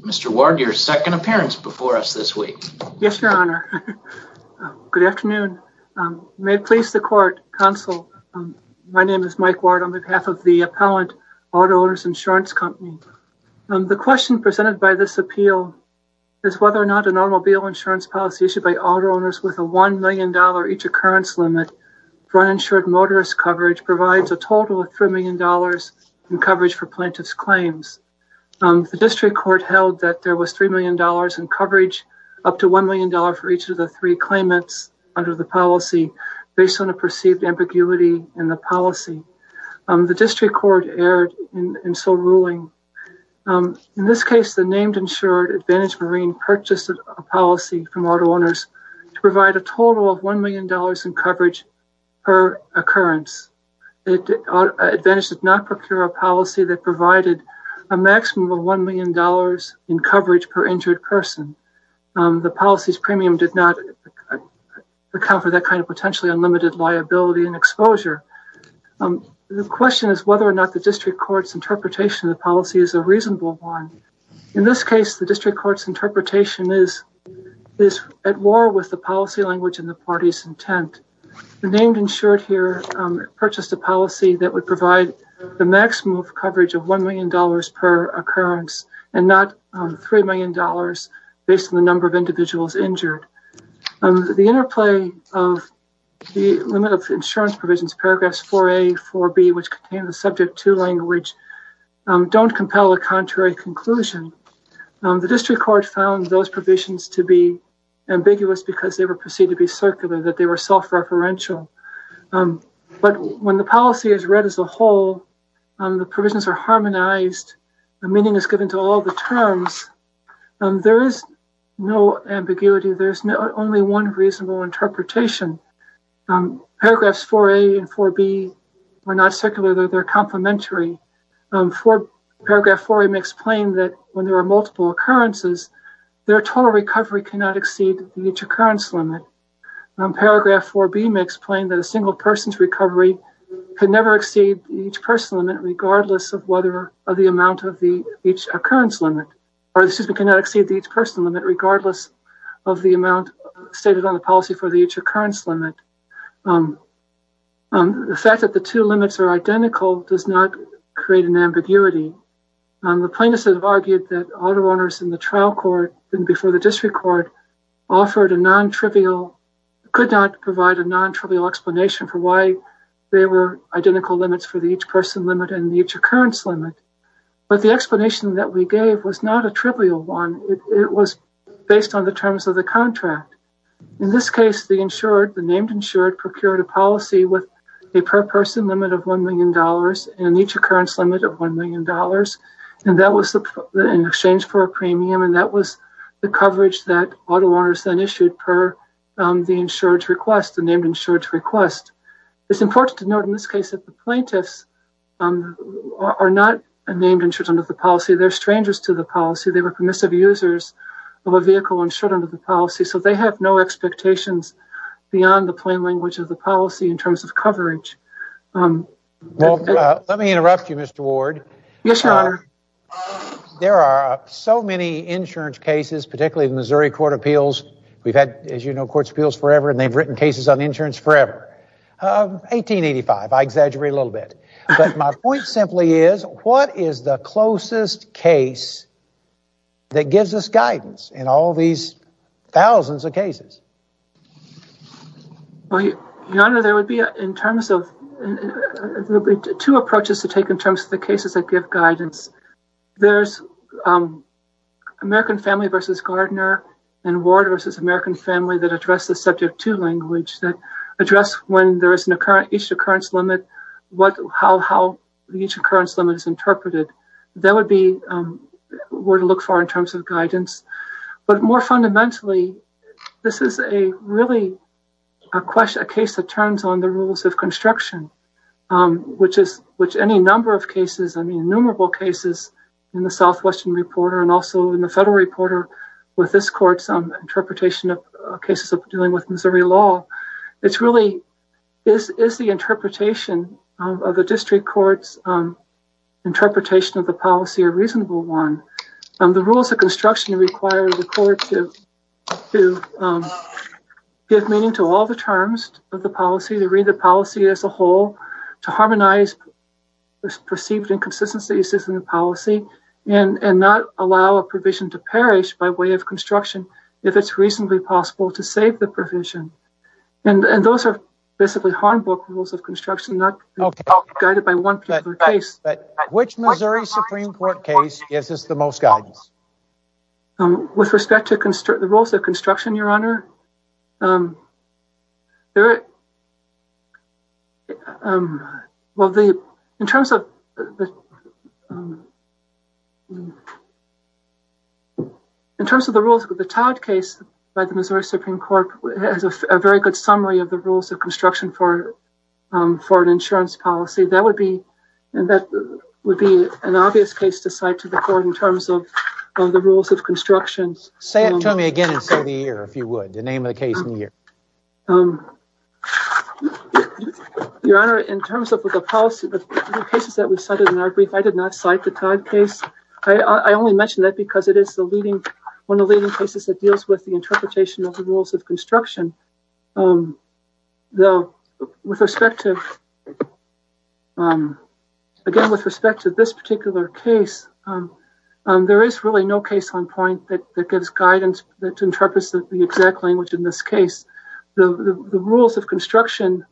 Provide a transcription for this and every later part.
Mr. Ward, your second appearance before us this week. Yes, Your Honor. Good afternoon. May it please the court, counsel, my name is Mike Ward on behalf of the appellant Auto Owners Insurance Company. The question presented by this appeal is whether or not an automobile insurance policy issued by auto owners with a $1 million each occurrence limit for uninsured motorist coverage provides a total of $3 million in coverage for plaintiff's claims. The district court held that there was $3 million in coverage, up to $1 million for each of the three claimants under the policy, based on a perceived ambiguity in the policy. The district court erred in so ruling. In this case, the named insured Advantage Marine purchased a policy from auto owners to provide a total of $1 million in coverage per occurrence. Advantage did not procure a policy that provided a maximum of $1 million in coverage per injured person. The policy's premium did not account for that kind of potentially unlimited liability and exposure. The question is whether or not the district court's interpretation of the policy is a reasonable one. In this case, the district court's interpretation is at war with the policy language and the party's intent. The named insured here purchased a policy that would provide the maximum of coverage of $1 million per occurrence and not $3 million based on the number of individuals injured. The interplay of the limit of insurance provisions, paragraphs 4A, 4B, which contain the subject to language, don't compel a contrary conclusion. The district court found those provisions to be ambiguous because they were perceived to be circular, that they were self-referential. But when the policy is read as a whole, the provisions are harmonized, the meaning is given to all the terms, there is no ambiguity, there's only one reasonable interpretation. Paragraphs 4A and 4B are not circular, they're complementary. Paragraph 4A makes plain that when there are multiple occurrences, their total recovery cannot exceed the each occurrence limit. Paragraph 4B makes plain that a single person's recovery can never exceed the each person limit regardless of the amount of the each occurrence limit, cannot exceed the each person limit regardless of the amount stated on the policy for the each occurrence limit. The fact that the two limits are identical does not create an ambiguity. The plaintiffs have argued that auto owners in the trial court and before the district court could not provide a non-trivial explanation for why they were identical limits for the each person limit and the each occurrence limit. But the explanation that we gave was not a trivial one. It was based on the terms of the contract. In this case, the named insured procured a policy with a per person limit of $1 million and an each occurrence limit of $1 million. And that was in exchange for a premium, and that was the coverage that auto owners then issued per the insured's request, the named insured's request. It's important to note in this case that the plaintiffs are not named insured under the policy. They're strangers to the policy. They were permissive users of a vehicle insured under the policy, so they have no expectations beyond the plain language of the policy in terms of coverage. Let me interrupt you, Mr. Ward. Yes, Your Honor. There are so many insurance cases, particularly the Missouri Court of Appeals. We've had, as you know, courts of appeals forever, and they've written cases on insurance forever. 1885, I exaggerate a little bit. But my point simply is, what is the closest case that gives us guidance in all these thousands of cases? Well, Your Honor, there would be, in terms of, there would be two approaches to take in terms of the cases that give guidance. There's American Family versus Gardner and Ward versus American Family that address the subject to language, that address when there is each occurrence limit, how each occurrence limit is interpreted. That would be where to look for in terms of guidance. But more fundamentally, this is a case that turns on the rules of construction, which any number of cases, innumerable cases in the Southwestern Reporter and also in the Federal Reporter with this court's interpretation of cases of dealing with Missouri law. It's really, is the interpretation of the district court's interpretation of the policy a reasonable one? The rules of construction require the court to give meaning to all the terms of the policy, to read the policy as a whole, to harmonize perceived inconsistencies in the policy, and not allow a provision to perish by way of construction if it's reasonably possible to save the provision. And those are basically Hornbook rules of construction, not guided by one particular case. But which Missouri Supreme Court case gives us the most guidance? With respect to the rules of construction, Your Honor, in terms of the rules, the Todd case by the Missouri Supreme Court has a very good summary of the rules of construction for an insurance policy. That would be an obvious case to cite to the court in terms of the rules of construction. Say it to me again and say the year, if you would, the name of the case and the year. Your Honor, in terms of the policy, the cases that we cited in our brief, I did not cite the Todd case. I only mentioned that because it is one of the leading cases that deals with the interpretation of the rules of construction. With respect to this particular case, there is really no case on point that gives guidance that interprets the exact language in this case. The rules of construction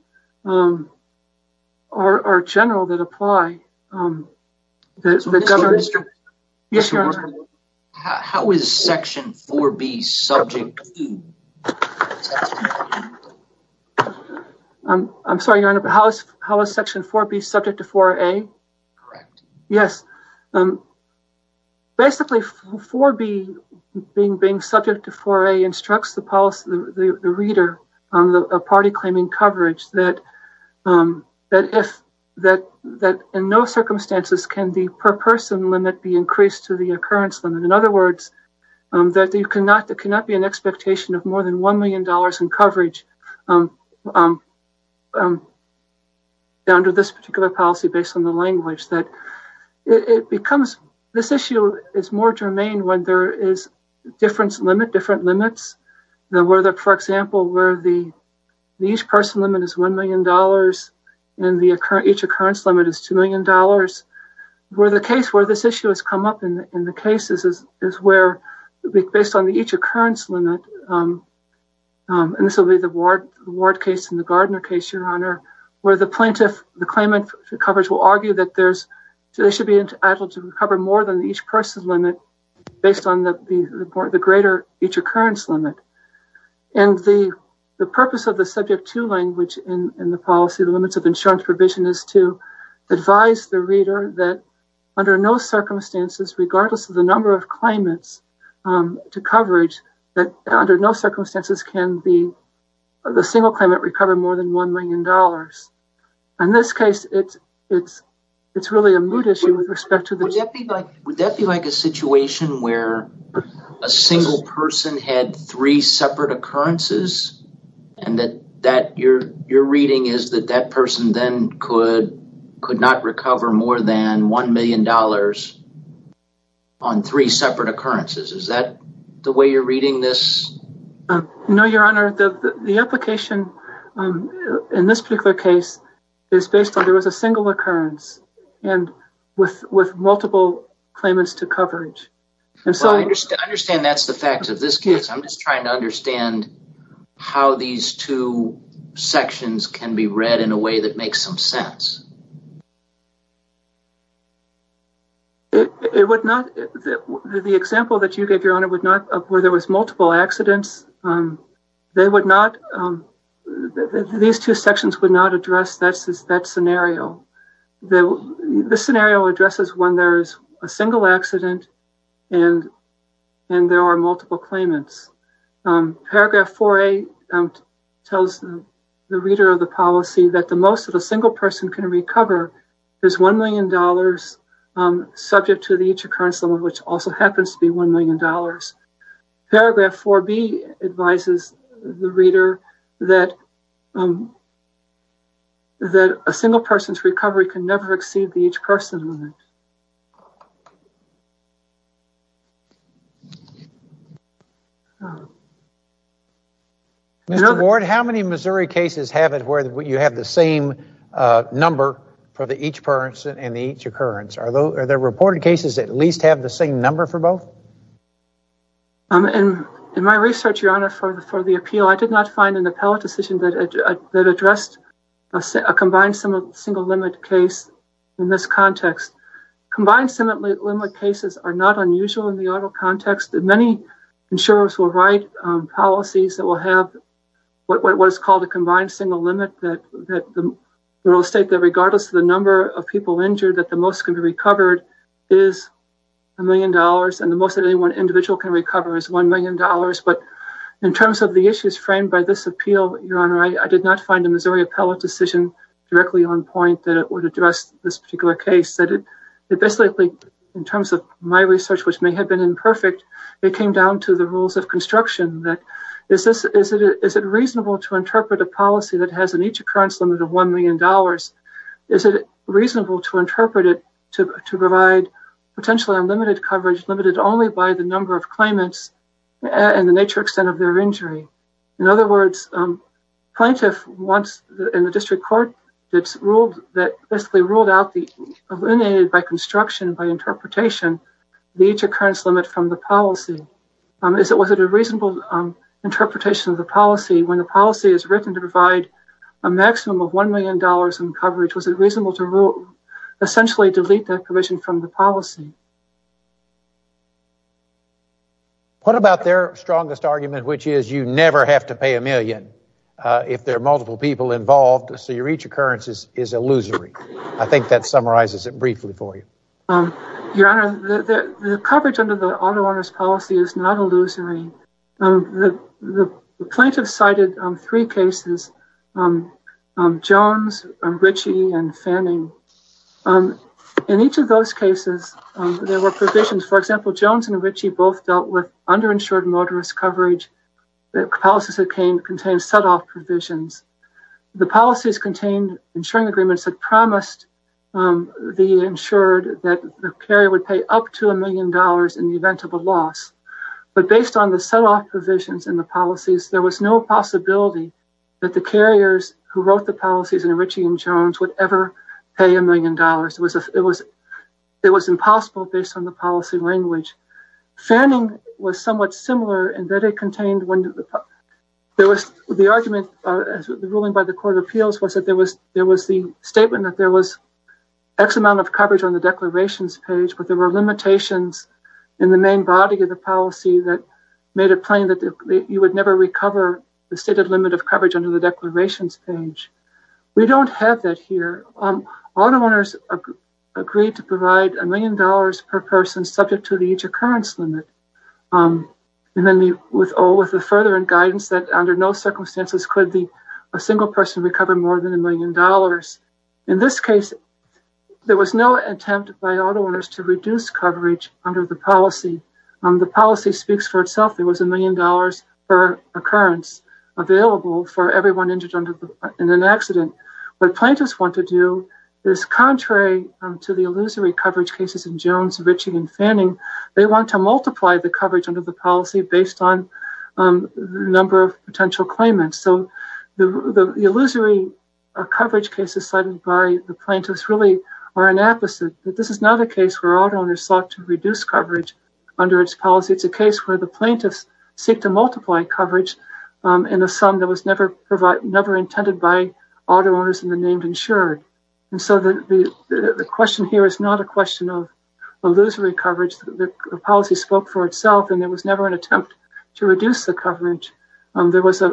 are general that apply. That govern. Yes, Your Honor. How is Section 4B subject to? I'm sorry, Your Honor, but how is Section 4B subject to 4A? Correct. Yes. Basically, 4B being subject to 4A instructs the policy, the reader, a party claiming coverage that in no circumstances can the per person limit be increased to the occurrence limit. In other words, that there cannot be an expectation of more than $1 million in coverage under this particular policy based on the language. That it becomes, this issue is more germane when there is different limits. For example, where the each person limit is $1 million and each occurrence limit is $2 million. Where the case where this issue has come up in the cases is where, based on the each occurrence limit, and this will be the Ward case and the Gardner case, Your Honor, where the claimant for coverage will argue that they should be entitled to recover more than the each person limit based on the greater each occurrence limit. And the purpose of the subject to language in the policy, the limits of insurance provision, is to advise the reader that under no circumstances, regardless of the number of claimants to coverage, that under no circumstances can the single claimant recover more than $1 million. In this case, it's really a moot issue with respect to the. Would that be like a situation where a single person had 3 separate occurrences, and that your reading is that person then could not recover more than $1 million on 3 separate occurrences? Is that the way you're reading this? No, Your Honor. The application in this particular case is based on there was a single occurrence and with multiple claimants to coverage. And so I understand that's the facts of this case. I'm just trying to understand how these 2 sections can be read in a way that makes some sense. It would not. The example that you gave, Your Honor, would not, where there was multiple accidents. They would not. These 2 sections would not address that scenario. The scenario addresses when there is a single accident and there are multiple claimants. Paragraph 4A tells the reader of the policy that the most that a single person can recover is $1 million, subject to the each occurrence limit, which also happens to be $1 million. Paragraph 4B advises the reader that a single person's recovery can never exceed the each person limit. Mr. Ward, how many Missouri cases have it where you have the same number for each person and each occurrence? Are there reported cases that at least have the same number for both? In my research, Your Honor, for the appeal, I did not find an appellate decision that addressed a combined single limit case in this context. Combined single limit cases are not unusual in the auto context. Many insurers will write policies that will have what is called a combined single limit that will state that regardless of the number of people injured, that the most can be recovered is $1 million, and the most that any one individual can recover is $1 million. But in terms of the issues framed by this appeal, Your Honor, I did not find a Missouri appellate decision directly on point that it would address this particular case. That it basically, in terms of my research, which may have been imperfect, it came down to the rules of construction. That is it reasonable to interpret a policy that has an each occurrence limit of $1 million? Is it reasonable to interpret it to provide potentially unlimited coverage, limited only by the number of claimants and the nature extent of their injury? In other words, plaintiff once in the district court ruled out the eliminated by construction, by interpretation, the each occurrence limit from the policy. Was it a reasonable interpretation of the policy when the policy is written to provide a maximum of $1 million in coverage? Was it reasonable to essentially delete that provision from the policy? What about their strongest argument, which is you never have to pay $1 million if there are multiple people involved, so your each occurrence is illusory? I think that summarizes it briefly for you. Your Honor, the coverage under the auto owner's policy is not illusory. The plaintiff cited 3 cases, Jones, Ritchie, and Fanning. In each of those cases, there were provisions. For example, Jones and Ritchie both dealt with underinsured motorist coverage. The policies that contained set-off provisions. The policies contained insuring agreements that promised the insured that the carrier would pay up to $1 million in the event of a loss. But based on the set-off provisions in the policies, there was no possibility that the carriers who wrote the policies in Ritchie and Jones would ever pay $1 million. It was impossible based on the policy language. Fanning was somewhat similar in that it contained the argument, as the ruling by the Court of Appeals was that there was the statement that there was X amount of coverage on the declarations page, but there were limitations in the main body of the policy that made it plain that you would never recover the stated limit of coverage under the declarations page. We don't have that here. Auto owners agreed to provide $1 million per person subject to the each occurrence limit. And then with the further guidance that under no circumstances could a single person recover more than $1 million. In this case, there was no attempt by auto owners to reduce coverage under the policy. The policy speaks for itself. There was $1 million per occurrence available for everyone injured in an accident. What plaintiffs want to do is contrary to the illusory coverage cases in Jones, Ritchie, and Fanning. They want to multiply the coverage under the policy based on the number of potential claimants. So the illusory coverage cases cited by the plaintiffs really are an opposite. That this is not a case where auto owners sought to reduce coverage under its policy. It's a case where the plaintiffs seek to multiply coverage in a sum that was never intended by auto owners and the named insured. And so the question here is not a question of illusory coverage. The policy spoke for itself, and there was never an attempt to reduce the coverage. There was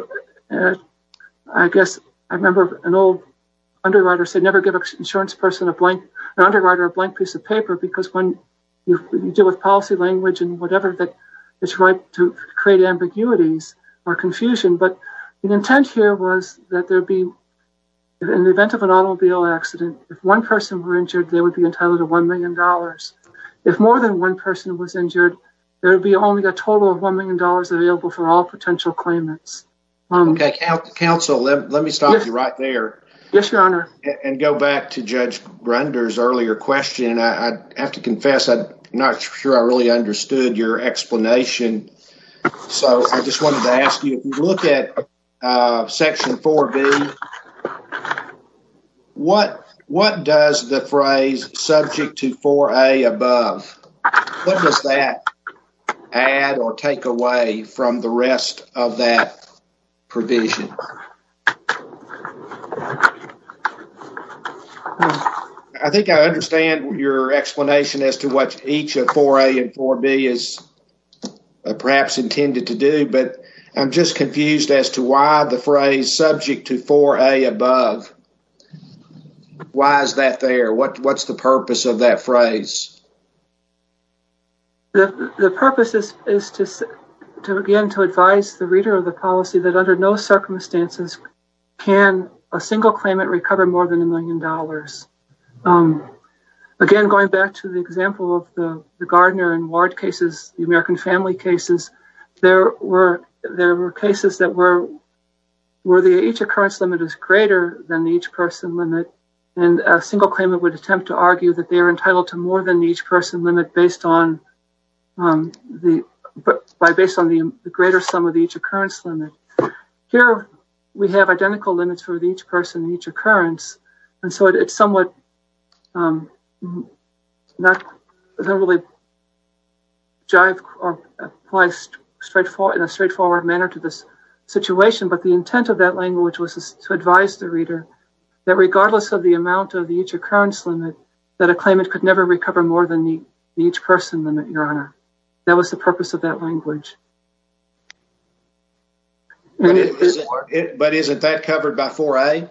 I remember an old underwriter said, never give an insurance person an underwriter a blank piece of paper, because when you deal with policy language and whatever, that it's right to create ambiguities or confusion. But the intent here was that there be, in the event of an automobile accident, if one person were injured, they would be entitled to $1 million. If more than one person was injured, there would be only a total of $1 million available for all potential claimants. Okay, counsel, let me stop you right there. Yes, Your Honor. And go back to Judge Grunder's earlier question. I have to confess, I'm not sure I really understood your explanation So I just wanted to ask you, if you look at Section 4B, what does the phrase subject to 4A above, what does that add or take away from the rest of that provision? I think I understand your explanation as to what each of 4A and 4B is perhaps intended to do, but I'm just confused as to why the phrase subject to 4A above. Why is that there? What's the purpose of that phrase? The purpose is to advise the reader of the policy that under no circumstances can a single claimant recover more than $1 million. Again, going back to the example of the Gardner and Ward cases, the American Family cases, there were cases that were the each occurrence limit is greater than the each person limit, and a single claimant would attempt to argue that they are entitled to more than the each person limit based on the greater sum of the each occurrence limit. Here we have identical limits for each person and each occurrence, and so it's somewhat doesn't really jive or apply in a straightforward manner to this situation. But the intent of that language was to advise the reader that regardless of the amount of the each occurrence limit, that a claimant could never recover more than the each person limit, Your Honor. That was the purpose of that language. But isn't that covered by 4A?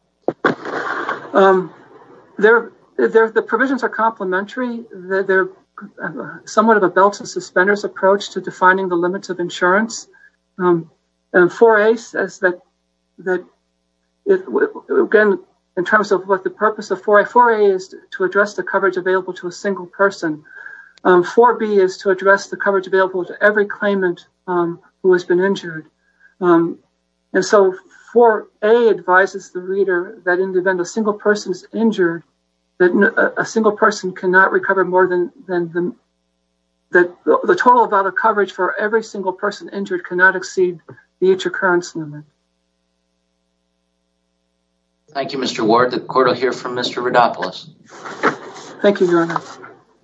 The provisions are complementary. They're somewhat of a belt and suspenders approach to defining the limits of insurance. And 4A says that again, in terms of what the purpose of 4A is to address the coverage available to a single person. 4B is to address the coverage available to every claimant who has been injured. And so 4A advises the reader that in the event a single person is injured, that a single person cannot recover more than the total amount of coverage for every single person injured cannot exceed the each occurrence limit. Thank you, Mr. Ward. The court will hear from Mr. Rodopoulos. Thank you, Your Honor.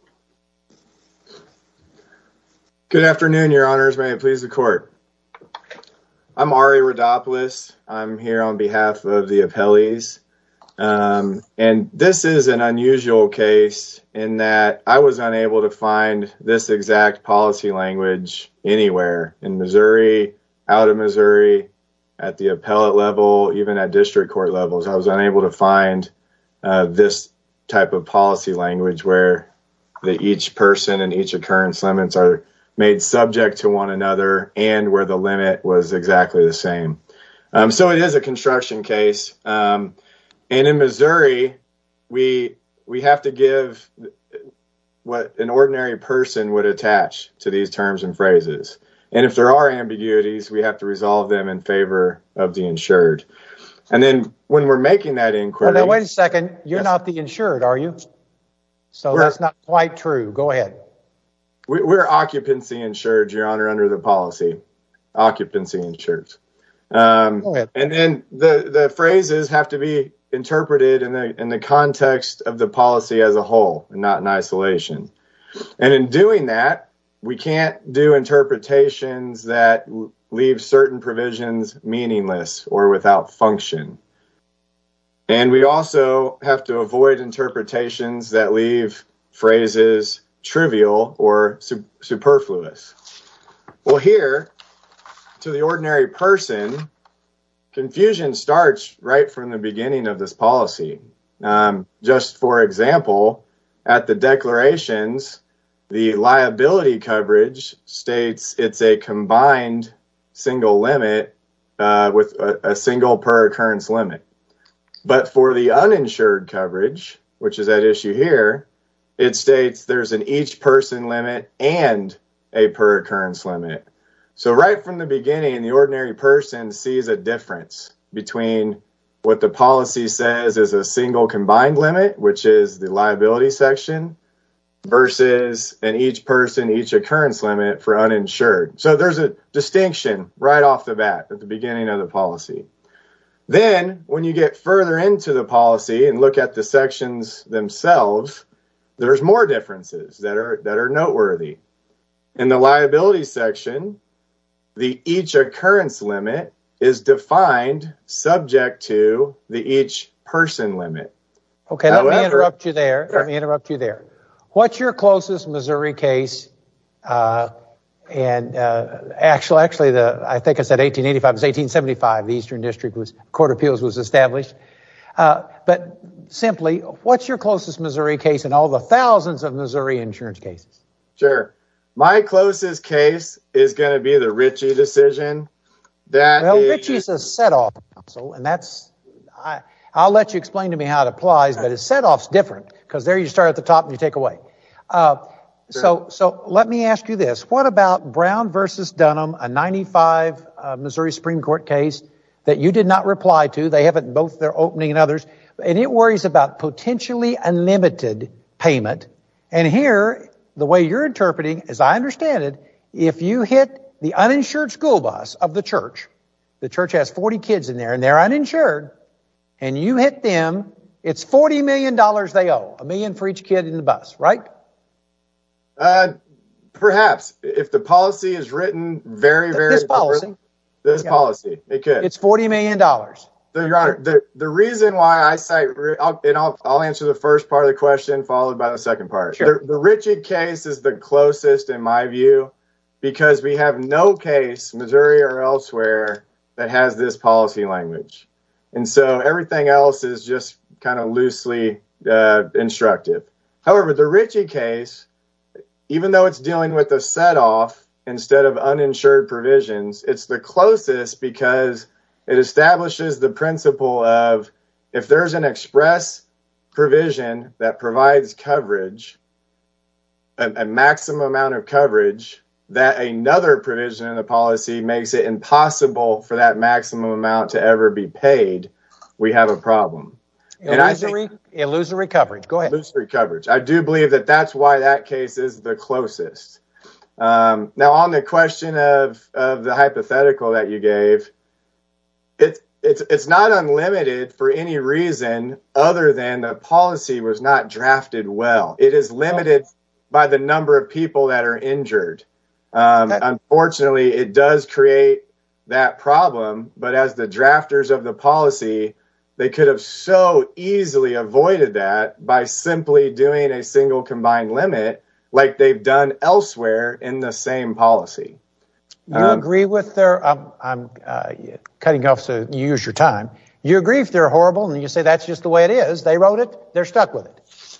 Good afternoon, Your Honors. May it please the court. I'm Ari Rodopoulos. I'm here on behalf of the appellees. And this is an unusual case in that I was unable to find this exact policy language anywhere in Missouri, out of Missouri, at the appellate level, even at district court levels. I was unable to find this type of policy language where each person and each occurrence limits are made subject to one another and where the limit was exactly the same. So it is a construction case. And in Missouri, we have to give what an ordinary person would attach to these terms and phrases. And if there are ambiguities, we have to resolve them in favor of the insured. And then when we're making that inquiry... Well, now, wait a second. You're not the insured, are you? So that's not quite true. Go ahead. We're occupancy insured, Your Honor, under the policy. Occupancy insured. Go ahead. And then the phrases have to be interpreted in the context of the policy as a whole and not in isolation. And in doing that, we can't do interpretations that leave certain provisions meaningless or without function. And we also have to avoid interpretations that leave phrases trivial or superfluous. Well, here, to the ordinary person, confusion starts right from the beginning of this policy. Just for example, at the declarations, the liability coverage states it's a combined single limit with a single per occurrence limit. But for the uninsured coverage, which is at issue here, it states there's an each person limit and a per occurrence limit. So right from the beginning, the ordinary person sees a difference between what the policy says is a single combined limit, which is the liability section, versus an each person, each occurrence limit for uninsured. So there's a distinction right off the bat at the beginning of the policy. Then when you get further into the policy and look at the sections themselves, there's more differences that are noteworthy. In the liability section, the each occurrence limit is defined subject to the each person limit. Okay, let me interrupt you there. Sure. Let me interrupt you there. What's your closest Missouri case? Actually, I think I said 1885. It was 1875. The Eastern District Court of Appeals was established. But simply, what's your closest Missouri case in all the thousands of Missouri insurance cases? Sure. My closest case is going to be the Ritchie decision. Ritchie's a set-off, counsel, and I'll let you explain to me how it applies, but a set-off's different because there you start at the top and you take away. Sure. So let me ask you this. What about Brown versus Dunham, a 95 Missouri Supreme Court case that you did not reply to? They have it in both their opening and others, and it worries about potentially unlimited payment. And here, the way you're interpreting, as I understand it, if you hit the uninsured school bus of the church has 40 kids in there and they're uninsured, and you hit them, it's $40 million they owe, $1 million for each kid in the bus, right? Perhaps if the policy is written very, this policy, it could. It's $40 million. So, Your Honor, the reason why I cite, I'll answer the first part of the question followed by the second part. Sure. The Ritchie case is the closest in my view because we have no case, Missouri or elsewhere, that has this policy language. And so everything else is just kind of loosely instructive. However, the Ritchie case, even though it's dealing with a set-off instead of uninsured provisions, it's the closest because it establishes the principle of if there's an express provision that provides coverage, a maximum amount of coverage, that another provision in the policy makes it impossible for that maximum amount to ever be paid, we have a problem. Illusory coverage. Go ahead. Illusory coverage. I do believe that that's why that case is the closest. Now, on the question of the hypothetical that you gave, it's not unlimited for any reason other than the policy was not drafted well. It is limited by the number of people that are injured. Unfortunately, it does create that problem, but as the drafters of the policy, they could have so easily avoided that by simply doing a single combined limit like they've done elsewhere in the same policy. You agree with their, I'm cutting off so you use your time. You agree if they're horrible and you say that's just the way it is. They wrote it. They're stuck with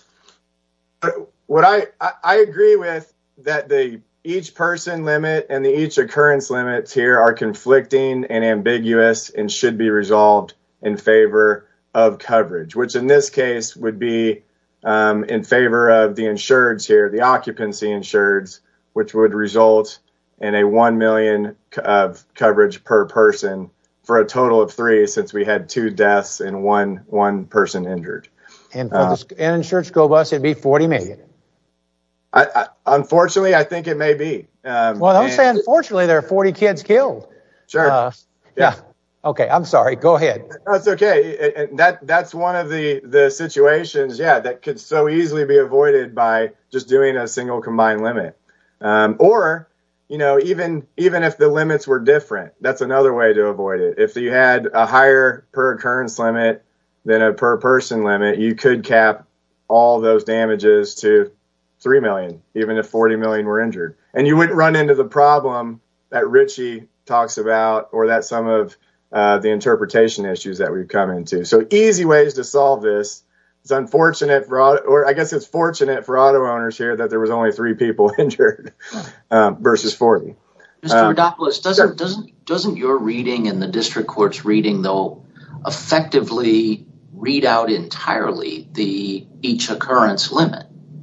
it. What I agree with that the each person limit and the each occurrence limits here are conflicting and ambiguous and should be resolved in favor of coverage, which in this case would be in favor of the insureds here, the occupancy insureds, which would result in a $1 million of coverage per person for a total of 3, since we had 2 deaths and one person injured. And for the uninsured school bus, it'd be $40 million. Unfortunately, I think it may be. Well, don't say unfortunately. There are 40 kids killed. Sure. Yeah. Okay. I'm sorry. Go ahead. That's okay. And that's one of the situations, that could so easily be avoided by just doing a single combined limit. Or, even if the limits were different, that's another way to avoid it. If you had a higher per occurrence limit than a per person limit, you could cap all those damages to $3 million, even if 40 million were injured. And you wouldn't run into the problem that Ritchie talks about, or that some of the interpretation issues that we've come into. So easy ways to solve this. It's unfortunate it's fortunate for auto owners here that there was only 3 people injured versus 40. Mr. Rodopoulos, doesn't your reading and the district court's reading, though, effectively read out entirely the each occurrence limit?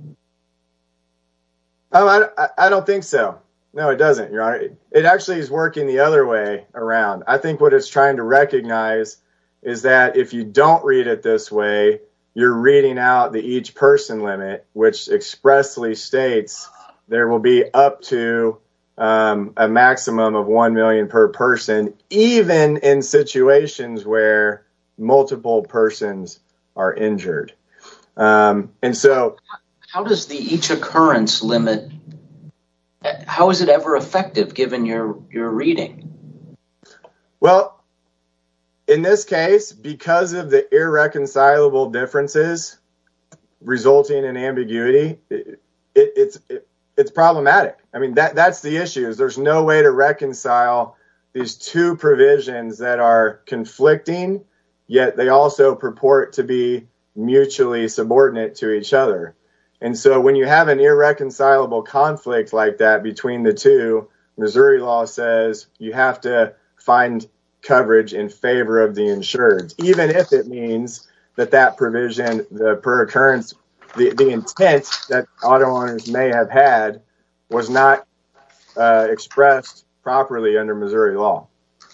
I don't think so. No, it doesn't, Your Honor. It actually is working the other way around. I think what it's trying to recognize is that if you don't read it this way, you're reading out the each person limit, which expressly states there will be up to a maximum of 1 million per person, even in situations where multiple persons are injured. And so how does the each occurrence limit, how is it ever effective given your reading? Well, in this case, because of the irreconcilable differences resulting in ambiguity, it's problematic. I mean, that's the issue, is there's no way to reconcile these two provisions that are conflicting, yet they also purport to be mutually subordinate to each other. And so when you have an irreconcilable conflict like that between the two, Missouri law says you have to find coverage in favor of the insureds, even if it means that provision, the per occurrence, the intent that auto owners may have had was not expressed properly under Missouri law.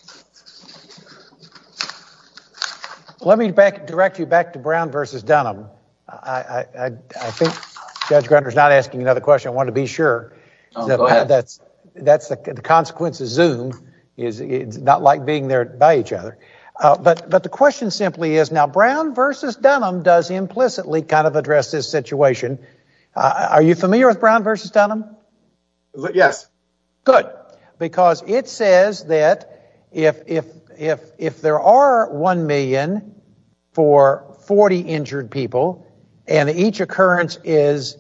Let me direct you back to Brown versus Dunham. I think Judge Grunder's not asking another question. I want to be sure. Go ahead. That's the consequence of Zoom. It's not like being there by each other. But the question simply is, now Brown versus Dunham does implicitly kind of address this situation. Are you familiar with Brown versus Dunham? Yes. Good. Because it says that if there are 1 million for 40 injured people, and each occurrence is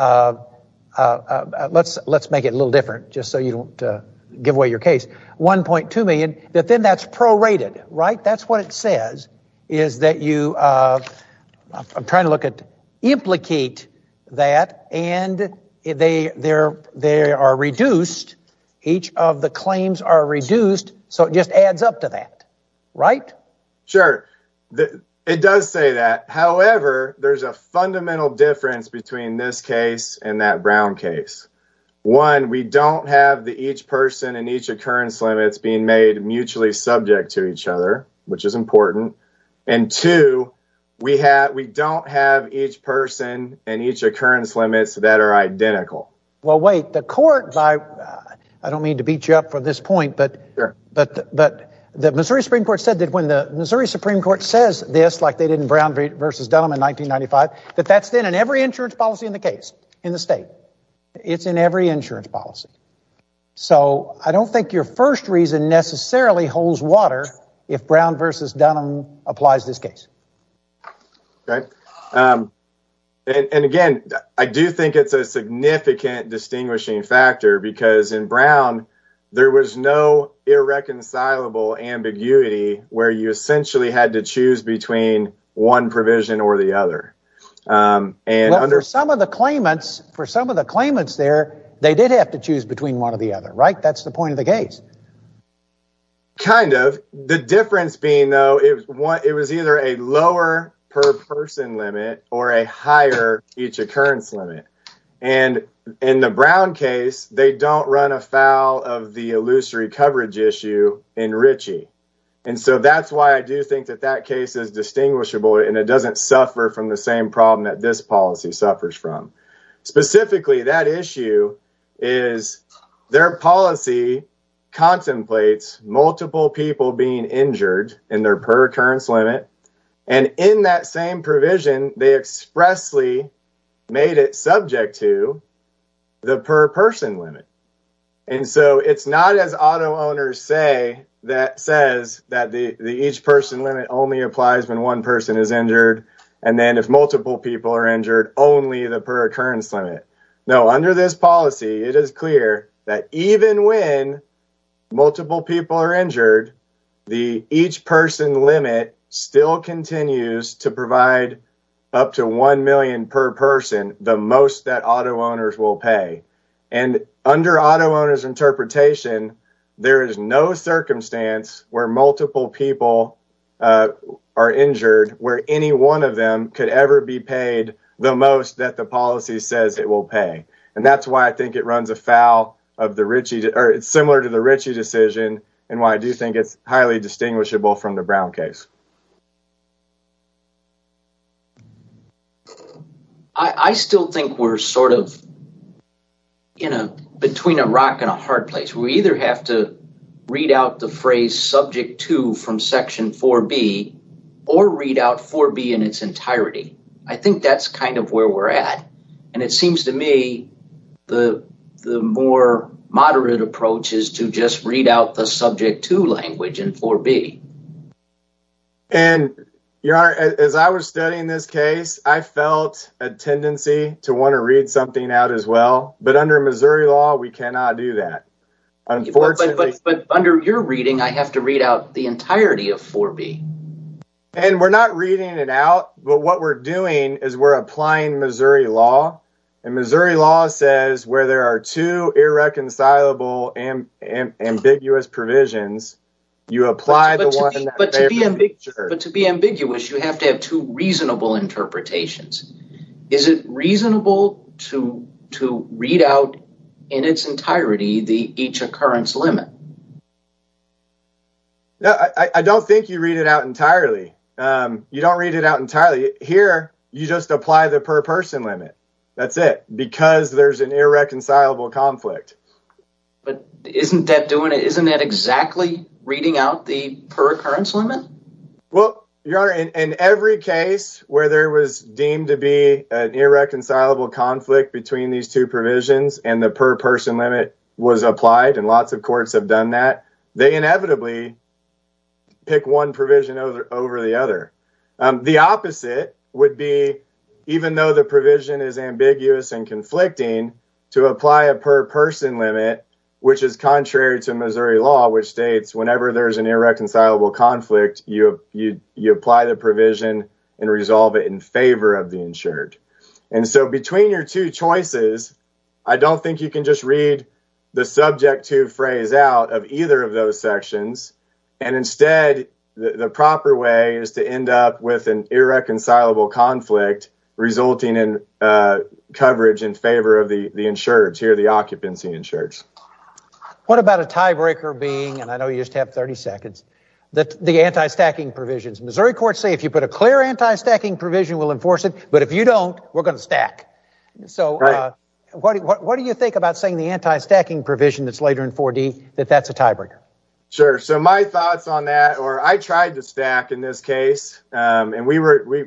let's make it a little different, just so you don't give away your case. 1.2 million. That's prorated, right? That's what it says. Is that you? I'm trying to look at implicate that, and they are reduced. Each of the claims are reduced, so it just adds up to that, right? Sure. It does say that. However, there's a fundamental difference between this case and that Brown case. One, we don't have the each person and each occurrence limits being made mutually subject to each other, which is important. And two, we don't have each person and each occurrence limits that are identical. Well, wait, the court, I don't mean to beat you up for this point, but sure. but the Missouri Supreme Court said that when the Missouri Supreme Court says this, like they did in Brown versus Dunham in 1995, that's then in every insurance policy in the state. It's in every insurance policy. So I don't think your first reason necessarily holds water if Brown versus Dunham applies this case. Okay. And again, I do think it's a significant distinguishing factor, because in Brown, there was no irreconcilable ambiguity where you essentially had to choose between one provision or the other. For some of the claimants there, they did have to choose between one or the other, right? That's the point of the case. Kind of. The difference being, though, it was either a lower per person limit or a higher each occurrence limit. And in the Brown case, they don't run afoul of the illusory coverage issue in Ritchie. And so that's why I do think that case is distinguishable, and it doesn't suffer from the same problem that this policy suffers from. Specifically, that issue is their policy contemplates multiple people being injured in their per occurrence limit. And in that same provision, they expressly made it subject to the per person limit. And so it's not, as auto owners says that the each person limit only applies when one person is injured, and then if multiple people are injured, only the per occurrence limit. No, under this policy, it is clear that even when multiple people are injured, the each person limit still continues to provide up to 1 million per person, the most that auto owners will pay. And under auto owners' interpretation, there is no circumstance where multiple people are injured where any one of them could ever be paid the most that the policy says it will pay. And that's why I think it runs afoul of the Ritchie, or it's similar to the Ritchie decision, and why I do think it's highly distinguishable from the Brown case. I still think we're sort of between a rock and a hard place. We either have to read out the phrase subject to from section 4B or read out 4B in its entirety. I think that's kind of where we're at. And it seems to me the more moderate approach is to just read out the subject to language in 4B. And Your Honor, as I was studying this case, I felt a tendency to want to read something out as well. But under Missouri law, we cannot do that. Unfortunately, but under your reading, I have to read out the entirety of 4B. And we're not reading it out, but what we're doing is we're applying Missouri law. And Missouri law says where there are two irreconcilable and ambiguous provisions, you apply the one that But to be ambiguous, you have to have two reasonable interpretations. Is it reasonable to read out in its entirety each occurrence limit? No, I don't think you read it out entirely. You don't read it out entirely. Here, you just apply the per person limit. That's it, because there's an irreconcilable conflict. But isn't that exactly reading out the per occurrence limit? Well, Your Honor, in every case where there was deemed to be an irreconcilable conflict between these two provisions and the per person limit was applied, and lots of courts have done that, they inevitably pick one provision over the other. The opposite would be, even though the provision is ambiguous and conflicting, to apply a per person limit, which is contrary to Missouri law, which states whenever there's an irreconcilable conflict, you apply the provision and resolve it in favor of the insured. And so between your two choices, I don't think you can just read the subject to phrase out of either of those sections. And instead, the proper way is to end up with an irreconcilable conflict resulting in coverage in favor of the insureds, here the occupancy insureds. What about a tiebreaker being, and I know you just have 30 seconds, the anti-stacking provisions? Missouri courts say if you put a clear anti-stacking provision, we'll enforce it, but if you don't, we're going to stack. So right. What do you think about saying the anti-stacking provision that's later in 4D, that's a tiebreaker? Sure. So my thoughts on that, or I tried to stack in this case, and we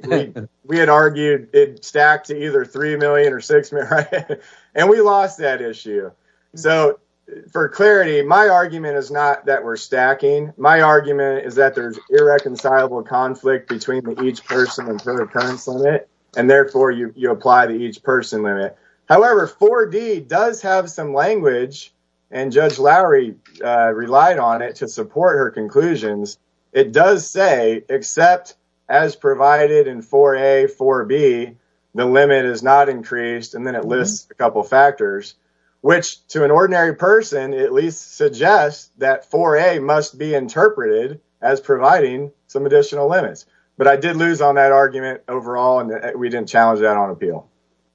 had argued it stacked to either 3 million or 6 million, right? And we lost that issue. So for clarity, my argument is not that we're stacking. My argument is that there's irreconcilable conflict between the each person and per occurrence limit, and therefore you apply the each person limit. However, 4D does have some language, and Judge Lowry relied on it to support her conclusions. It does say, except as provided in 4A, 4B, the limit is not increased, and then it lists a couple factors, which to an ordinary person at least suggests that 4A must be interpreted as providing some additional limits. But I did lose on that argument overall, and we didn't challenge that on appeal.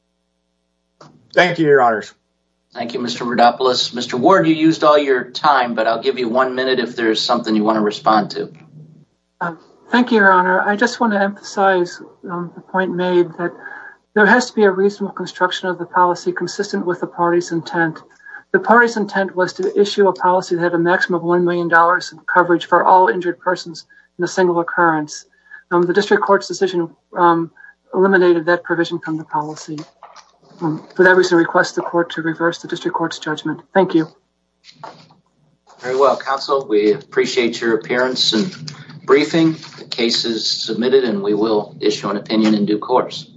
Thank you, Your Honors. Thank you, Mr. Rodopoulos. Mr. Ward, you used all your time, but I'll give you 1 minute if there's something you want to respond to. Thank you, Your Honor. I just want to emphasize the point made that there has to be a reasonable construction of the policy consistent with the party's intent. The party's intent was to issue a policy that had a maximum of $1 million in coverage for all injured persons in a single occurrence. The district court's decision eliminated that provision from the policy. For that reason, I request the court to reverse the district court's judgment. Thank you. Very well, counsel. We appreciate your appearance and briefing. The case is submitted, and we will issue an opinion in due course.